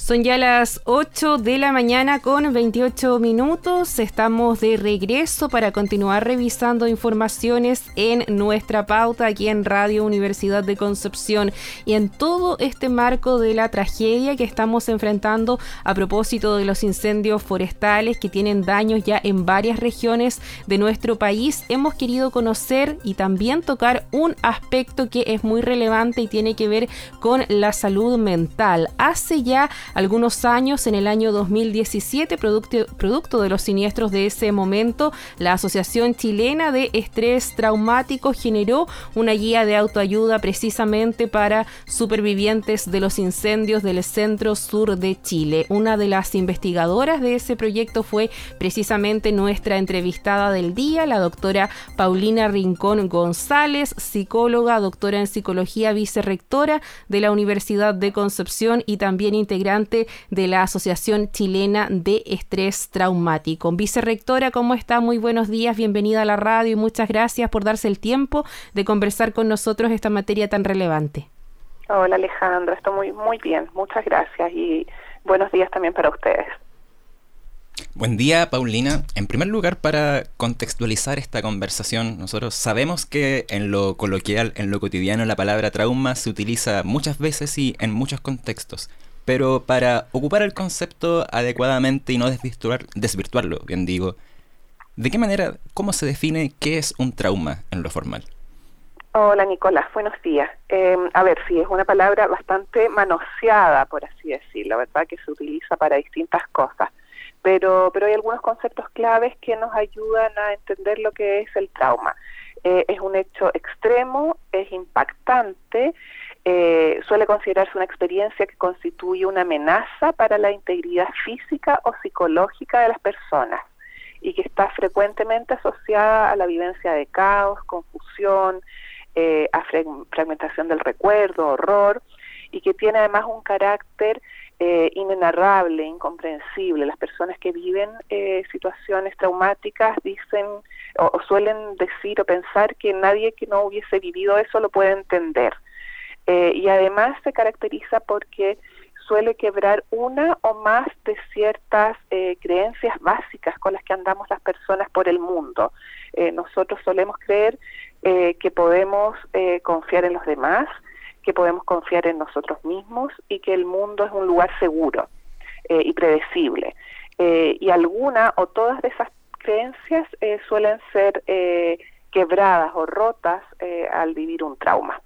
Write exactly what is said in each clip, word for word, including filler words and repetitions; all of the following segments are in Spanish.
Son ya las ocho de la mañana con veintiocho minutos. Estamos de regreso para continuar revisando informaciones en nuestra pauta aquí en Radio Universidad de Concepción y en todo este marco de la tragedia que estamos enfrentando a propósito de los incendios forestales que tienen daños ya en varias regiones de nuestro país. Hemos querido conocer y también tocar un aspecto que es muy relevante y tiene que ver con la salud mental. Hace ya algunos años, en el año dos mil diecisiete, producto, producto de los siniestros de ese momento, la Asociación Chilena de Estrés Traumático generó una guía de autoayuda precisamente para supervivientes de los incendios del centro sur de Chile. Una de las investigadoras de ese proyecto fue precisamente nuestra entrevistada del día, la doctora Paulina Rincón González, psicóloga, doctora en psicología, vicerrectora de la Universidad de Concepción y también integrante de la Asociación Chilena de Estrés Traumático. Vicerrectora, ¿cómo está? Muy buenos días, bienvenida a la radio y muchas gracias por darse el tiempo de conversar con nosotros esta materia tan relevante. Hola Alejandra, estoy muy, muy bien, muchas gracias y buenos días también para ustedes. Buen día, Paulina. En primer lugar, para contextualizar esta conversación, nosotros sabemos que en lo coloquial, en lo cotidiano, la palabra trauma se utiliza muchas veces y en muchos contextos. Pero para ocupar el concepto adecuadamente y no desvirtuar, desvirtuarlo, bien digo, ¿de qué manera, cómo se define qué es un trauma en lo formal? Hola Nicolás, buenos días. Eh, a ver, sí, es una palabra bastante manoseada, por así decirlo, ¿verdad? Que se utiliza para distintas cosas. Pero, pero hay algunos conceptos claves que nos ayudan a entender lo que es el trauma. Eh, es un hecho extremo, es impactante, eh, suele considerarse una experiencia que constituye una amenaza para la integridad física o psicológica de las personas y que está frecuentemente asociada a la vivencia de caos, confusión, eh, a fragmentación del recuerdo, horror, y que tiene además un carácter eh, inenarrable, incomprensible. Las personas que viven eh, situaciones traumáticas dicen o, o suelen decir o pensar que nadie que no hubiese vivido eso lo puede entender. Eh, y además se caracteriza porque suele quebrar una o más de ciertas eh, creencias básicas con las que andamos las personas por el mundo. Eh, nosotros solemos creer eh, que podemos eh, confiar en los demás, que podemos confiar en nosotros mismos y que el mundo es un lugar seguro eh, y predecible. Eh, y alguna o todas de esas creencias eh, suelen ser eh, quebradas o rotas eh, al vivir un trauma.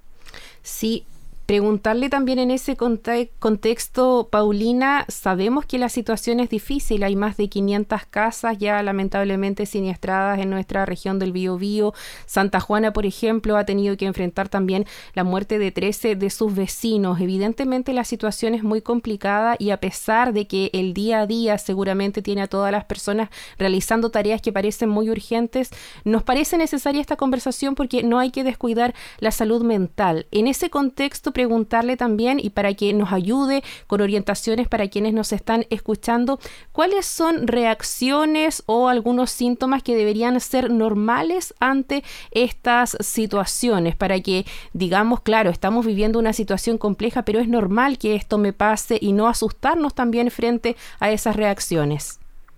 Sí, preguntarle también en ese conte- contexto, Paulina, sabemos que la situación es difícil, hay más de quinientas casas ya lamentablemente siniestradas en nuestra región del Biobío. Santa Juana, por ejemplo, ha tenido que enfrentar también la muerte de trece de sus vecinos. Evidentemente la situación es muy complicada y a pesar de que el día a día seguramente tiene a todas las personas realizando tareas que parecen muy urgentes, nos parece necesaria esta conversación porque no hay que descuidar la salud mental. En ese contexto, preguntarle también, y para que nos ayude con orientaciones para quienes nos están escuchando, ¿cuáles son reacciones o algunos síntomas que deberían ser normales ante estas situaciones? Para que digamos, claro, estamos viviendo una situación compleja, pero es normal que esto me pase y no asustarnos también frente a esas reacciones.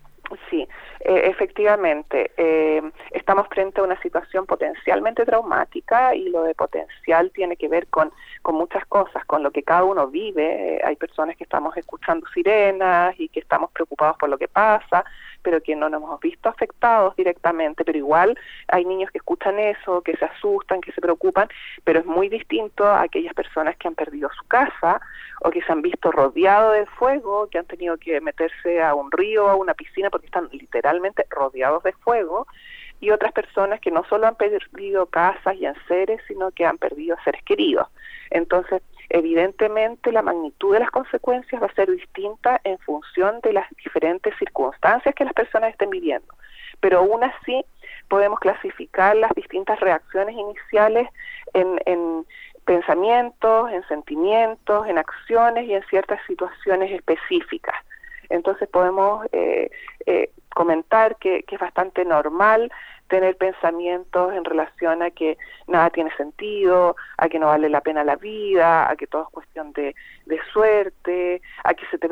Sí, eh, efectivamente, eh, estamos frente a una situación potencialmente traumática y lo de potencial tiene que ver con, con muchas cosas, con lo que cada uno vive. Eh, hay personas que estamos escuchando sirenas y que estamos preocupados por lo que pasa, pero que no nos hemos visto afectados directamente, pero igual hay niños que escuchan eso, que se asustan, que se preocupan, pero es muy distinto a aquellas personas que han perdido su casa o que se han visto rodeados de fuego, que han tenido que meterse a un río, a una piscina, porque están literalmente rodeados de fuego, y otras personas que no solo han perdido casas y enseres, sino que han perdido seres queridos. Entonces, evidentemente la magnitud de las consecuencias va a ser distinta en función de las diferentes circunstancias que las personas estén viviendo, pero aún así podemos clasificar las distintas reacciones iniciales en, en pensamientos, en sentimientos, en acciones y en ciertas situaciones específicas. Entonces podemos eh, eh, comentar que, que es bastante normal tener pensamientos en relación a que nada tiene sentido, a que no vale la pena la vida, a que todo es cuestión de, de suerte, a que se te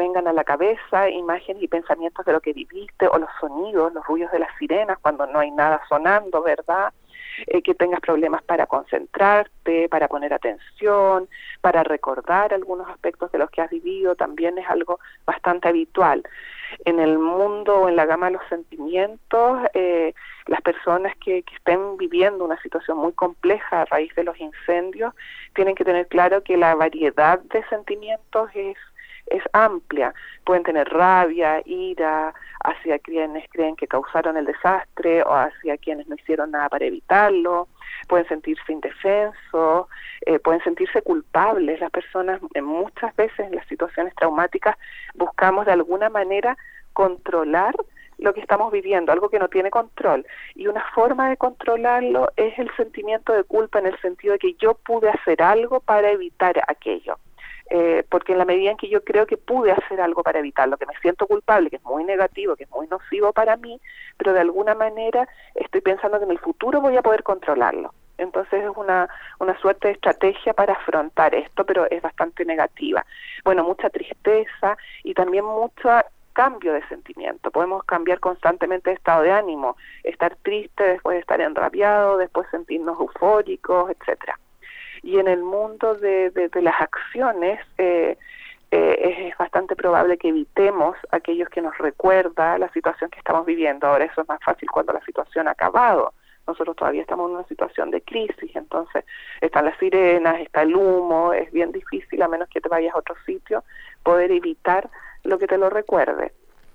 vengan a la cabeza imágenes y pensamientos de lo que viviste, o los sonidos, los ruidos de las sirenas cuando no hay nada sonando, ¿verdad? Eh, que tengas problemas para concentrarte, para poner atención, para recordar algunos aspectos de los que has vivido, también es algo bastante habitual. En el mundo o en la gama de los sentimientos, eh, las personas que, que estén viviendo una situación muy compleja a raíz de los incendios tienen que tener claro que la variedad de sentimientos es es amplia. Pueden tener rabia, ira hacia quienes creen que causaron el desastre o hacia quienes no hicieron nada para evitarlo. Pueden sentirse indefensos, eh, pueden sentirse culpables. Las personas, eh, muchas veces en las situaciones traumáticas, buscamos de alguna manera controlar lo que estamos viviendo, algo que no tiene control. Y una forma de controlarlo es el sentimiento de culpa, en el sentido de que yo pude hacer algo para evitar aquello. Eh, porque en la medida en que yo creo que pude hacer algo para evitarlo, que me siento culpable, que es muy negativo, que es muy nocivo para mí, pero de alguna manera estoy pensando que en el futuro voy a poder controlarlo. Entonces es una, una suerte de estrategia para afrontar esto, pero es bastante negativa. Bueno, mucha tristeza y también mucho cambio de sentimiento. Podemos cambiar constantemente de estado de ánimo, estar triste, después estar enrabiado, después sentirnos eufóricos, etcétera. Y en el mundo de, de, de las acciones eh, eh, es bastante probable que evitemos aquellos que nos recuerda la situación que estamos viviendo. Ahora, eso es más fácil cuando la situación ha acabado. Nosotros todavía estamos en una situación de crisis, entonces están las sirenas, está el humo, es bien difícil, a menos que te vayas a otro sitio, poder evitar lo que te lo recuerde.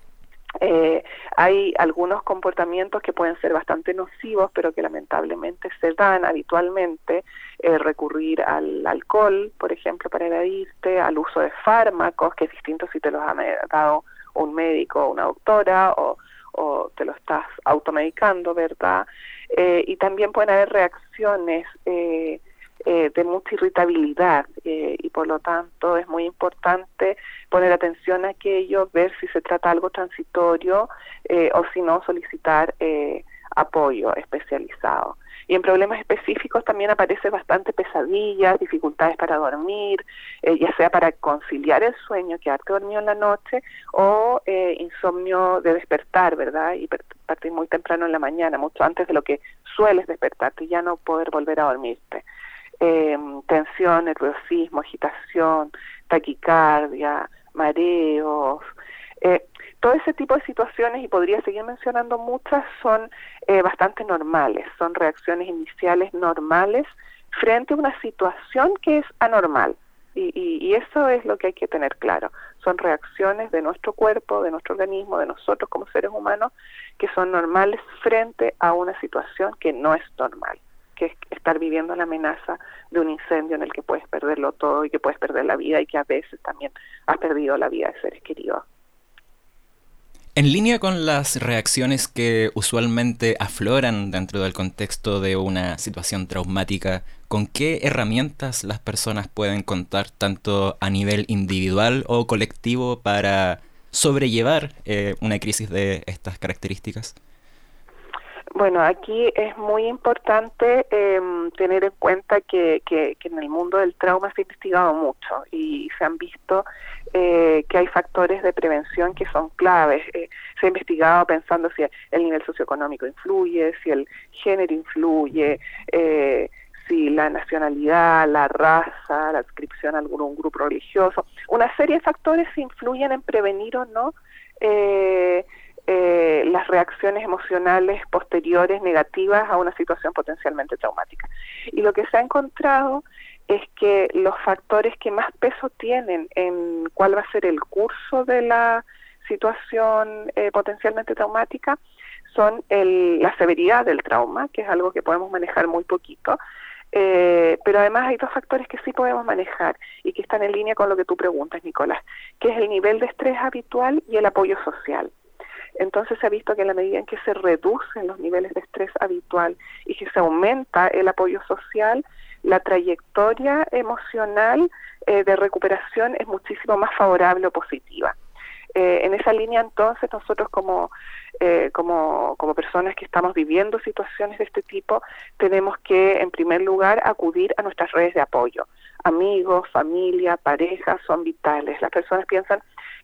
Eh, hay algunos comportamientos que pueden ser bastante nocivos, pero que lamentablemente se dan habitualmente, eh, recurrir al alcohol, por ejemplo, para evadirte, al uso de fármacos, que es distinto si te los ha dado un médico o una doctora, o, o te lo estás automedicando, ¿verdad? Eh, y también pueden haber reacciones eh, Eh, de mucha irritabilidad eh, y por lo tanto es muy importante poner atención a aquello, ver si se trata de algo transitorio eh, o si no solicitar eh, apoyo especializado. Y en problemas específicos también aparece bastante pesadillas, dificultades para dormir, eh, ya sea para conciliar el sueño, quedarte dormido en la noche, o eh, insomnio de despertar, ¿verdad? Y partir muy temprano en la mañana, mucho antes de lo que sueles despertarte y ya no poder volver a dormirte. Eh, tensión, nerviosismo, agitación, taquicardia, mareos, eh, todo ese tipo de situaciones, y podría seguir mencionando muchas, son eh, bastante normales, son reacciones iniciales normales frente a una situación que es anormal, y, y, y eso es lo que hay que tener claro, son reacciones de nuestro cuerpo, de nuestro organismo, de nosotros como seres humanos, que son normales frente a una situación que no es normal, que es estar viviendo la amenaza de un incendio en el que puedes perderlo todo y que puedes perder la vida y que a veces también has perdido la vida de seres queridos. En línea con las reacciones que usualmente afloran dentro del contexto de una situación traumática, ¿con qué herramientas las personas pueden contar tanto a nivel individual o colectivo para sobrellevar eh, una crisis de estas características? Bueno, aquí es muy importante eh, tener en cuenta que, que, que en el mundo del trauma se ha investigado mucho y se han visto eh, que hay factores de prevención que son claves. Eh, se ha investigado pensando si el nivel socioeconómico influye, si el género influye, eh, si la nacionalidad, la raza, la adscripción a algún grupo religioso. Una serie de factores influyen en prevenir o no eh, Eh, las reacciones emocionales posteriores negativas a una situación potencialmente traumática. Y lo que se ha encontrado es que los factores que más peso tienen en cuál va a ser el curso de la situación eh, potencialmente traumática son el, la severidad del trauma, que es algo que podemos manejar muy poquito, eh, pero además hay dos factores que sí podemos manejar y que están en línea con lo que tú preguntas, Nicolás, que es el nivel de estrés habitual y el apoyo social. Entonces se ha visto que en la medida en que se reducen los niveles de estrés habitual y que se aumenta el apoyo social, la trayectoria emocional eh, de recuperación es muchísimo más favorable o positiva. Eh, en esa línea, entonces, nosotros como, eh, como, como personas que estamos viviendo situaciones de este tipo, tenemos que, en primer lugar, acudir a nuestras redes de apoyo. Amigos, familia, pareja, son vitales. Las personas piensan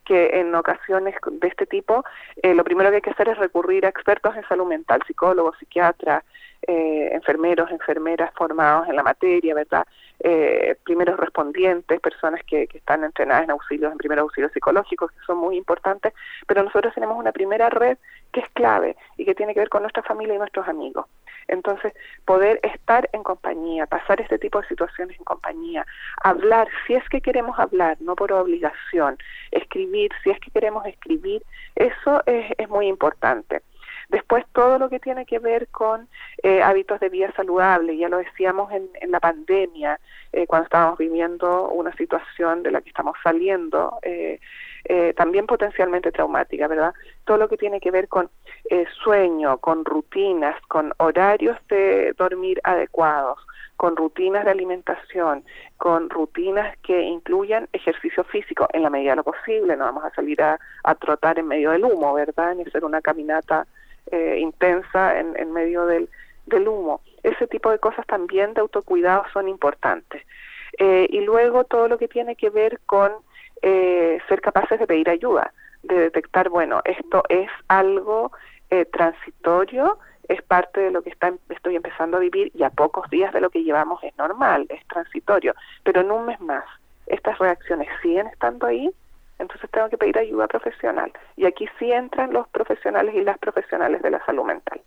que en ocasiones de este tipo eh, lo primero que hay que hacer es recurrir a expertos en salud mental, psicólogos, psiquiatras, eh, enfermeros, enfermeras formados en la materia, ¿verdad? Eh, primeros respondientes, personas que, que están entrenadas en auxilios, en primeros auxilios psicológicos, que son muy importantes, pero nosotros tenemos una primera red que es clave y que tiene que ver con nuestra familia y nuestros amigos. Entonces, poder estar en compañía, pasar este tipo de situaciones en compañía, hablar si es que queremos hablar, no por obligación, escribir si es que queremos escribir, eso es, es muy importante. Después, todo lo que tiene que ver con eh, hábitos de vida saludable, ya lo decíamos en, en la pandemia, eh, cuando estábamos viviendo una situación de la que estamos saliendo, eh, eh, también potencialmente traumática, ¿verdad? Todo lo que tiene que ver con eh, sueño, con rutinas, con horarios de dormir adecuados, con rutinas de alimentación, con rutinas que incluyan ejercicio físico en la medida de lo posible. No vamos a salir a, a trotar en medio del humo, ¿verdad? Ni hacer una caminata eh, intensa en, en medio del, del humo. Ese tipo de cosas también de autocuidado son importantes. Eh, y luego todo lo que tiene que ver con eh, ser capaces de pedir ayuda, de detectar, bueno, esto es algo eh, transitorio, es parte de lo que está, estoy empezando a vivir y a pocos días de lo que llevamos es normal, es transitorio, pero en un mes más estas reacciones siguen estando ahí, entonces tengo que pedir ayuda profesional. Y aquí sí entran los profesionales y las profesionales de la salud mental.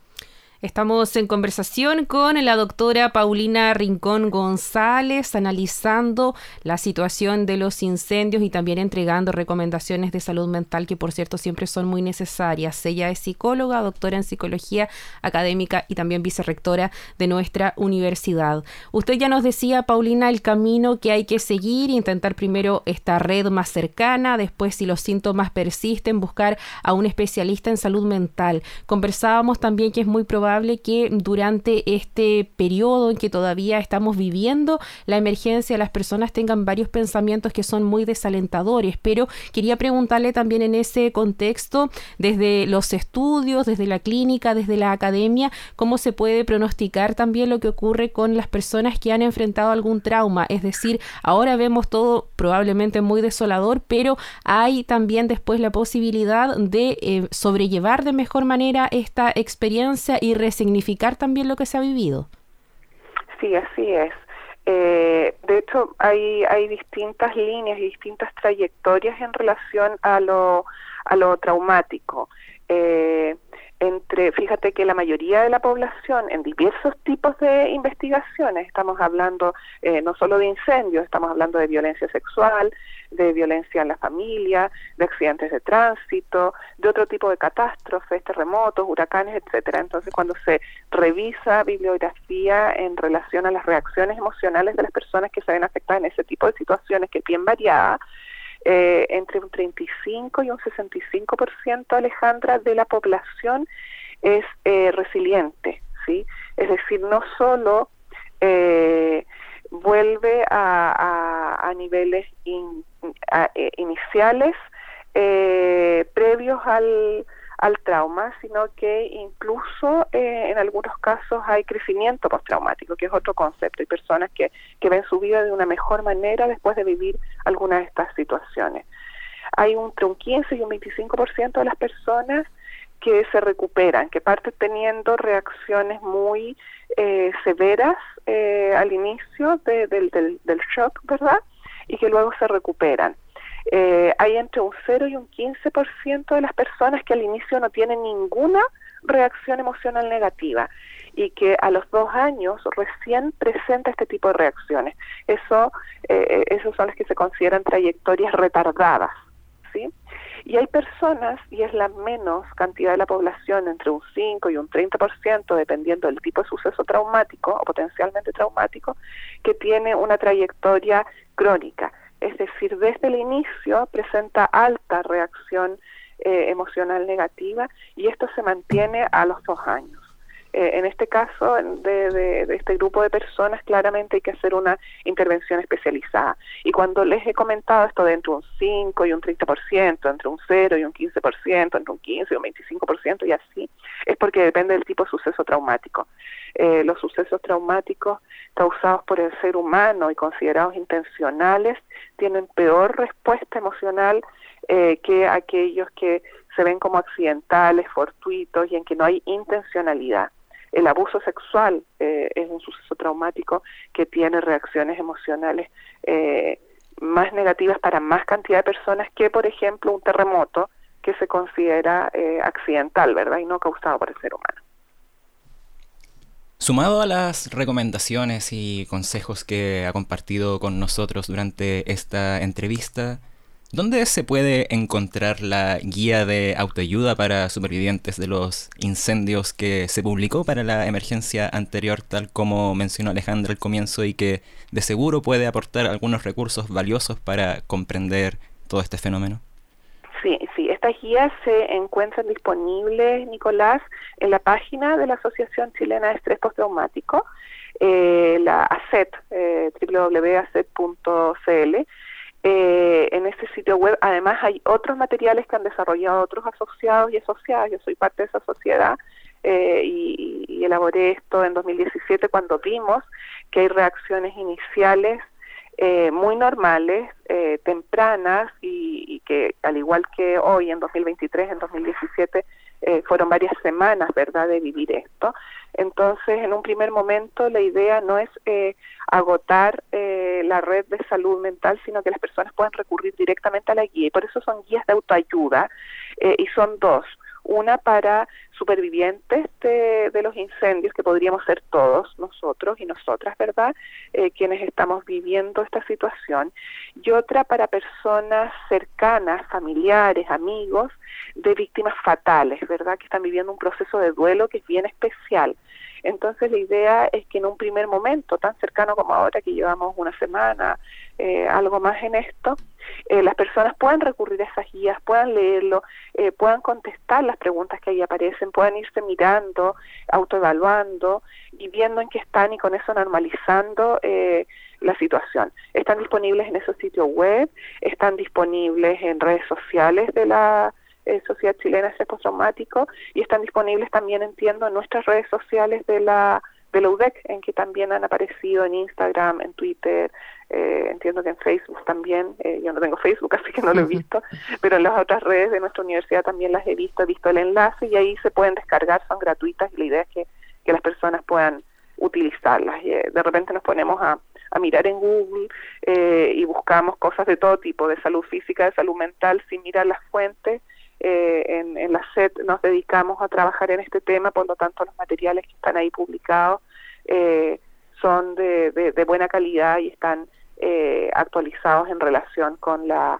Estamos en conversación con la doctora Paulina Rincón González, analizando la situación de los incendios y también entregando recomendaciones de salud mental que, por cierto, siempre son muy necesarias. Ella es psicóloga, doctora en psicología académica y también vicerrectora de nuestra universidad. Usted ya nos decía, Paulina, el camino que hay que seguir, intentar primero esta red más cercana, después, si los síntomas persisten, buscar a un especialista en salud mental. Conversábamos también que es muy probable que durante este periodo en que todavía estamos viviendo la emergencia, las personas tengan varios pensamientos que son muy desalentadores, pero quería preguntarle también en ese contexto, desde los estudios, desde la clínica, desde la academia, cómo se puede pronosticar también lo que ocurre con las personas que han enfrentado algún trauma. Es decir, ahora vemos todo probablemente muy desolador, pero hay también después la posibilidad de eh, sobrellevar de mejor manera esta experiencia y resignificar también lo que se ha vivido. Sí, así es. Eh, de hecho, hay, hay distintas líneas y distintas trayectorias en relación a lo, a lo traumático. Eh, entre, fíjate que la mayoría de la población en diversos tipos de investigaciones, estamos hablando eh, no solo de incendios, estamos hablando de violencia sexual, de violencia en la familia, de accidentes de tránsito, de otro tipo de catástrofes, terremotos, huracanes, etcétera. Entonces, cuando se revisa bibliografía en relación a las reacciones emocionales de las personas que se ven afectadas en ese tipo de situaciones, que es bien variada, Eh, entre un treinta y cinco y un sesenta y cinco por ciento, Alejandra, de la población es eh, resiliente, ¿sí? Es decir, no solo eh, vuelve a, a, a niveles in, a, eh, iniciales eh, previos al, al trauma, sino que incluso eh, en algunos casos hay crecimiento postraumático, que es otro concepto. Hay personas que, que ven su vida de una mejor manera después de vivir alguna de estas situaciones. Hay un, entre un quince y un veinticinco por ciento de las personas que se recuperan, que parten teniendo reacciones muy eh, severas eh, al inicio de, del, del, del shock, ¿verdad? Y que luego se recuperan. Eh, hay entre un cero y un quince por ciento de las personas que al inicio no tienen ninguna reacción emocional negativa y que a los dos años recién presenta este tipo de reacciones. Eso, eh, esos son los que se consideran trayectorias retardadas, ¿sí? Y hay personas, y es la menos cantidad de la población, entre un cinco y un treinta por ciento, dependiendo del tipo de suceso traumático o potencialmente traumático, que tiene una trayectoria crónica. Es decir, desde el inicio presenta alta reacción eh, emocional negativa y esto se mantiene a los dos años. Eh, en este caso, de, de, de este grupo de personas, claramente hay que hacer una intervención especializada. Y cuando les he comentado esto de entre un cinco y un treinta por ciento, entre un cero y un quince por ciento, entre un quince y un veinticinco por ciento y así, es porque depende del tipo de suceso traumático. Eh, los sucesos traumáticos causados por el ser humano y considerados intencionales tienen peor respuesta emocional eh, que aquellos que se ven como accidentales, fortuitos y en que no hay intencionalidad. El abuso sexual eh, es un suceso traumático que tiene reacciones emocionales eh, más negativas para más cantidad de personas que, por ejemplo, un terremoto que se considera eh, accidental, ¿verdad? Y no causado por el ser humano. Sumado a las recomendaciones y consejos que ha compartido con nosotros durante esta entrevista, ¿dónde se puede encontrar la guía de autoayuda para supervivientes de los incendios que se publicó para la emergencia anterior, tal como mencionó Alejandra al comienzo, y que de seguro puede aportar algunos recursos valiosos para comprender todo este fenómeno? Sí, sí, estas guías se encuentran disponibles, Nicolás, en la página de la Asociación Chilena de Estrés Postraumático, eh, la A C E T, eh, doble u doble u doble u punto a c e t punto c l. Eh, en ese sitio web, además, hay otros materiales que han desarrollado otros asociados y asociadas. Yo soy parte de esa sociedad eh, y, y elaboré esto en dos mil diecisiete cuando vimos que hay reacciones iniciales Eh, muy normales, eh, tempranas y, y que al igual que hoy en dos mil veintitrés, en dos mil diecisiete eh, fueron varias semanas, ¿verdad?, de vivir esto. Entonces, en un primer momento la idea no es eh, agotar eh, la red de salud mental, sino que las personas puedan recurrir directamente a la guía, y por eso son guías de autoayuda eh, y son dos. Una para supervivientes de, de los incendios, que podríamos ser todos nosotros y nosotras, ¿verdad?, eh, quienes estamos viviendo esta situación, y otra para personas cercanas, familiares, amigos de víctimas fatales, ¿verdad?, que están viviendo un proceso de duelo que es bien especial. Entonces la idea es que en un primer momento, tan cercano como ahora, que llevamos una semana, eh, algo más en esto, eh, las personas puedan recurrir a esas guías, puedan leerlo, eh, puedan contestar las preguntas que ahí aparecen, puedan irse mirando, autoevaluando y viendo en qué están, y con eso normalizando eh, la situación. Están disponibles en esos sitios web, están disponibles en redes sociales de la Eh, Sociedad Chilena de Estrés Postraumático, y están disponibles también, entiendo, en nuestras redes sociales de la de la U D E C, en que también han aparecido en Instagram, en Twitter, eh, entiendo que en Facebook también. Eh, yo no tengo Facebook, así que no lo he visto, pero en las otras redes de nuestra universidad también las he visto, he visto el enlace, y ahí se pueden descargar, son gratuitas, y la idea es que, que las personas puedan utilizarlas. Y, eh, de repente nos ponemos a, a mirar en Google eh, y buscamos cosas de todo tipo, de salud física, de salud mental, sin mirar las fuentes. Eh, en, en la S E T nos dedicamos a trabajar en este tema, por lo tanto los materiales que están ahí publicados eh, son de, de, de buena calidad y están eh, actualizados en relación con la,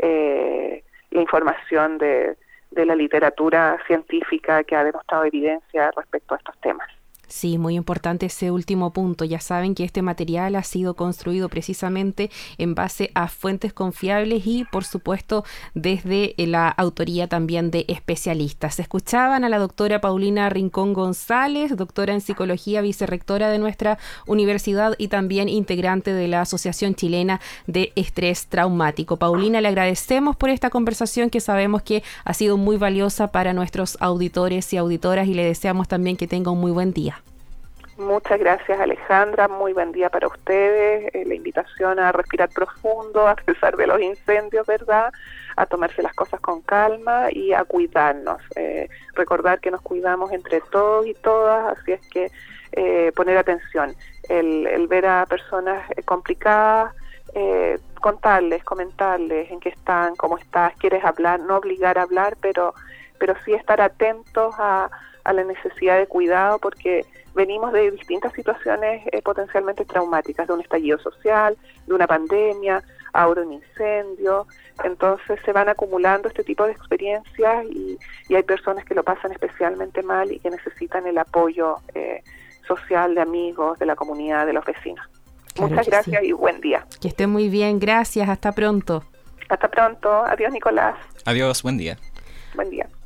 eh, la información de, de la literatura científica que ha demostrado evidencia respecto a estos temas. Sí, muy importante ese último punto. Ya saben que este material ha sido construido precisamente en base a fuentes confiables y, por supuesto, desde la autoría también de especialistas. Escuchaban a la doctora Paulina Rincón González, doctora en psicología, vicerrectora de nuestra universidad y también integrante de la Asociación Chilena de Estrés Traumático. Paulina, le agradecemos por esta conversación que sabemos que ha sido muy valiosa para nuestros auditores y auditoras, y le deseamos también que tenga un muy buen día. Muchas gracias, Alejandra, muy buen día para ustedes, eh, la invitación a respirar profundo a pesar de los incendios, ¿verdad?, a tomarse las cosas con calma y a cuidarnos, eh, recordar que nos cuidamos entre todos y todas, así es que eh, poner atención, el, el ver a personas eh, complicadas, eh, contarles, comentarles en qué están, cómo estás, quieres hablar, no obligar a hablar, pero, pero sí estar atentos a, a la necesidad de cuidado, porque venimos de distintas situaciones eh, potencialmente traumáticas, de un estallido social, de una pandemia, ahora un incendio. Entonces se van acumulando este tipo de experiencias y, y hay personas que lo pasan especialmente mal y que necesitan el apoyo eh, social de amigos, de la comunidad, de los vecinos. Claro. Muchas gracias, sí. Y buen día. Que esté muy bien, gracias, hasta pronto. Hasta pronto, adiós, Nicolás. Adiós, buen día. Buen día.